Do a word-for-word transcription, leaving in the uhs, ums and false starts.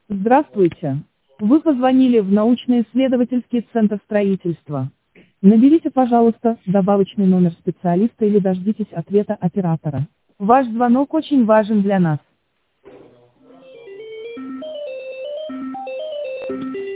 Здравствуйте. Вы позвонили в научно-исследовательский центр строительства. Наберите, пожалуйста, добавочный номер специалиста или дождитесь ответа оператора. Ваш звонок очень важен для нас.